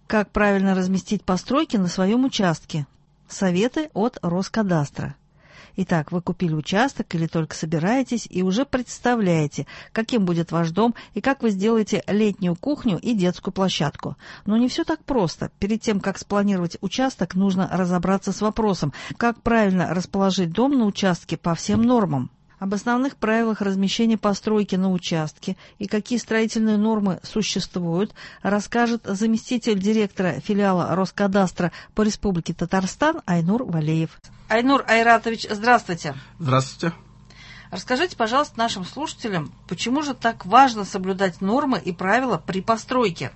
Как правильно разместить постройки на своем участке? Советы от Роскадастра. Итак, вы купили участок или только собираетесь и уже представляете, каким будет ваш дом и как вы сделаете летнюю кухню и детскую площадку. Но не все так просто. Перед тем, как спланировать участок, нужно разобраться с вопросом, как правильно расположить дом на участке по всем нормам. Об основных правилах размещения постройки на участке и какие строительные нормы существуют, расскажет заместитель директора филиала Роскадастра по Республике Татарстан Айнур Валеев. Айнур Айратович, здравствуйте. Здравствуйте. Расскажите, пожалуйста, нашим слушателям, почему же так важно соблюдать нормы и правила при постройке?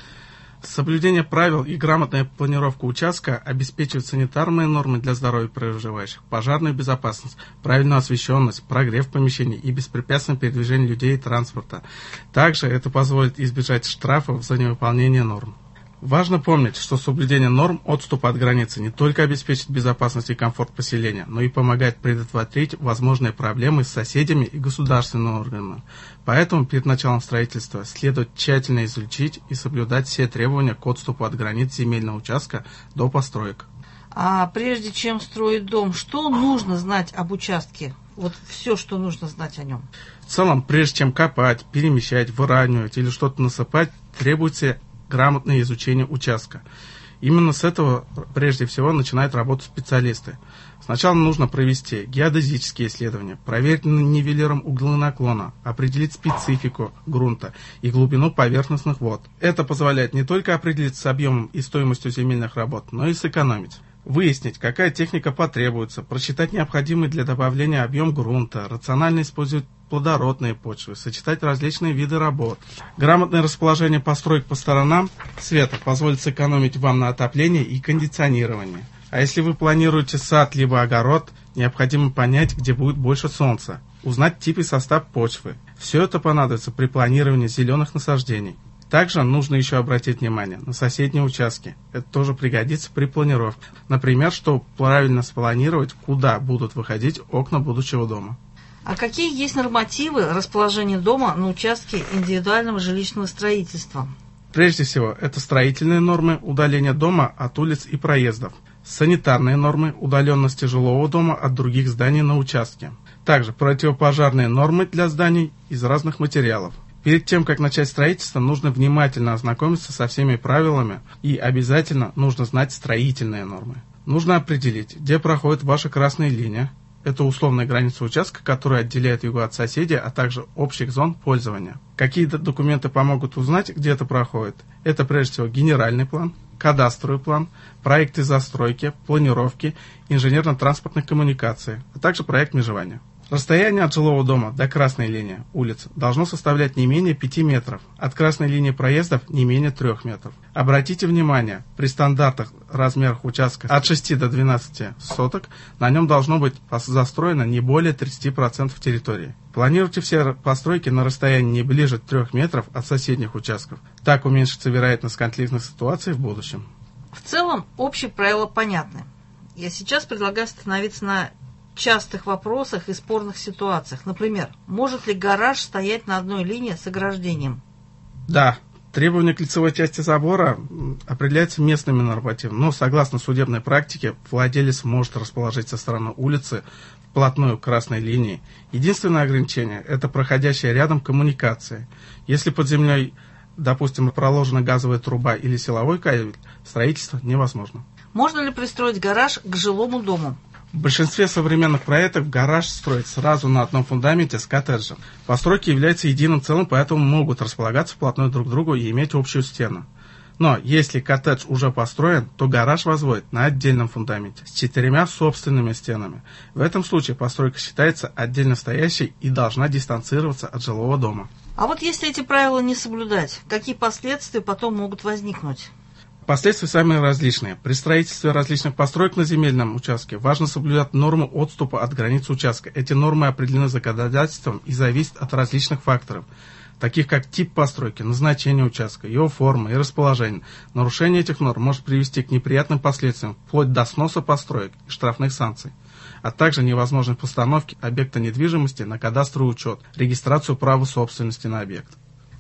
Соблюдение правил и грамотная планировка участка обеспечивают санитарные нормы для здоровья проживающих, пожарную безопасность, правильную освещенность, прогрев помещений и беспрепятственное передвижение людей и транспорта. Также это позволит избежать штрафов за невыполнение норм. Важно помнить, что соблюдение норм отступа от границы не только обеспечит безопасность и комфорт поселения, но и помогает предотвратить возможные проблемы с соседями и государственными органами. Поэтому перед началом строительства следует тщательно изучить и соблюдать все требования к отступу от границ земельного участка до построек. А прежде чем строить дом, что нужно знать об участке? Вот все, что нужно знать о нем. В целом, прежде чем копать, перемещать, выравнивать или что-то насыпать, требуется грамотное изучение участка. Именно с этого прежде всего начинают работать специалисты. Сначала нужно провести геодезические исследования, проверить нивелиром углы наклона, определить специфику грунта и глубину поверхностных вод. Это позволяет не только определиться с объемом и стоимостью земельных работ, но и сэкономить. Выяснить, какая техника потребуется, просчитать необходимый для добавления объем грунта, рационально использовать плодородные почвы, сочетать различные виды работ. Грамотное расположение построек по сторонам света позволит сэкономить вам на отоплении и кондиционировании. А если вы планируете сад либо огород, необходимо понять, где будет больше солнца, узнать тип и состав почвы. Все это понадобится при планировании зеленых насаждений. Также нужно еще обратить внимание на соседние участки. Это тоже пригодится при планировке. Например, чтобы правильно спланировать, куда будут выходить окна будущего дома. А какие есть нормативы расположения дома на участке индивидуального жилищного строительства? Прежде всего, это строительные нормы удаления дома от улиц и проездов, санитарные нормы удаленности жилого дома от других зданий на участке, также противопожарные нормы для зданий из разных материалов. Перед тем, как начать строительство, нужно внимательно ознакомиться со всеми правилами и обязательно нужно знать строительные нормы. Нужно определить, где проходит ваша красная линия. Это условная граница участка, которая отделяет его от соседей, а также общих зон пользования. Какие документы помогут узнать, где это проходит? Это прежде всего генеральный план, кадастровый план, проекты застройки, планировки, инженерно-транспортных коммуникаций, а также проект межевания. Расстояние от жилого дома до красной линии улиц должно составлять не менее 5 метров, от красной линии проездов не менее 3 метров. Обратите внимание, при стандартных размерах участка от 6 до 12 соток на нем должно быть застроено не более 30% территории. Планируйте все постройки на расстоянии не ближе 3 метров от соседних участков. Так уменьшится вероятность конфликтных ситуаций в будущем. В целом, общие правила понятны. Я сейчас предлагаю остановиться на частых вопросах и спорных ситуациях. Например, может ли гараж стоять на одной линии с ограждением? Да, требования к лицевой части забора определяются местными нормативами, но согласно судебной практике владелец может расположить со стороны улицы вплотную к красной линии. Единственное ограничение – это проходящая рядом коммуникация. Если под землей, допустим, проложена газовая труба или силовой кабель, строительство невозможно. Можно ли пристроить гараж к жилому дому? В большинстве современных проектов гараж строят сразу на одном фундаменте с коттеджем. Постройки являются единым целым, поэтому могут располагаться вплотную друг к другу и иметь общую стену. Но если коттедж уже построен, то гараж возводят на отдельном фундаменте с 4 собственными стенами. В этом случае постройка считается отдельно стоящей и должна дистанцироваться от жилого дома. А вот если эти правила не соблюдать, какие последствия потом могут возникнуть? Последствия самые различные. При строительстве различных построек на земельном участке важно соблюдать нормы отступа от границ участка. Эти нормы определены законодательством и зависят от различных факторов, таких как тип постройки, назначение участка, его форма и расположение. Нарушение этих норм может привести к неприятным последствиям, вплоть до сноса построек и штрафных санкций, а также невозможной постановки объекта недвижимости на кадастровый учет, регистрацию права собственности на объект.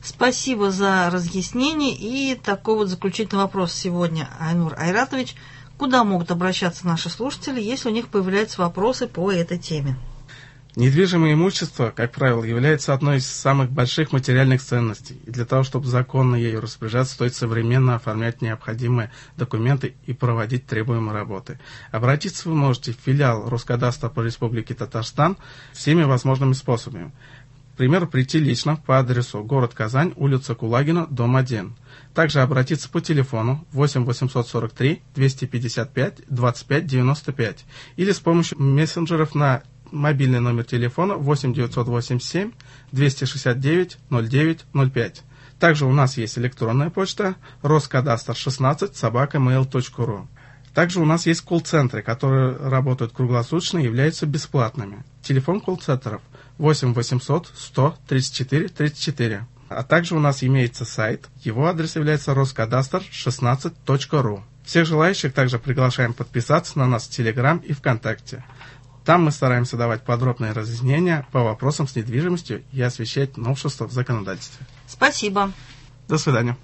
Спасибо за разъяснение. И такой вот заключительный вопрос сегодня, Айнур Айратович. Куда могут обращаться наши слушатели, если у них появляются вопросы по этой теме? Недвижимое имущество, как правило, является одной из самых больших материальных ценностей, и для того, чтобы законно ею распоряжаться, стоит современно оформлять необходимые документы и проводить требуемые работы. Обратиться вы можете в филиал Роскадастра по Республике Татарстан всеми возможными способами. К примеру, прийти лично по адресу город Казань, улица Кулагина, дом 1. Также обратиться по телефону 8 843 255 25 95 или с помощью мессенджеров на мобильный номер телефона 8 987 269 09 05. Также у нас есть электронная почта roskadastr16@mail.ru. Также у нас есть колл-центры, которые работают круглосуточно и являются бесплатными. Телефон колл-центров 8 800 100 34 34. А также у нас имеется сайт. Его адрес является roskadastr16.ru. Всех желающих также приглашаем подписаться на нас в Телеграм и ВКонтакте. Там мы стараемся давать подробные разъяснения по вопросам с недвижимостью и освещать новшества в законодательстве. Спасибо. До свидания.